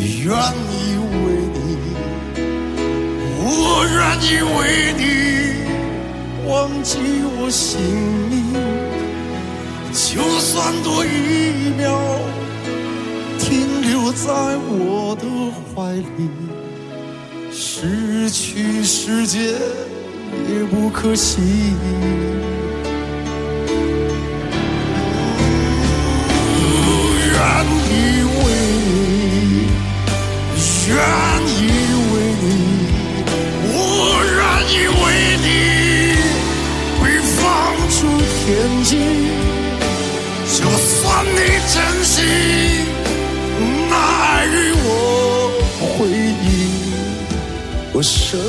愿意为你，我愿意为你忘记我姓名，就算多一秒停留在我的怀里，失去世界也不可惜。愿意为你，愿意为你，我愿意为你被放逐天际，就算你真心那爱与我回应，我舍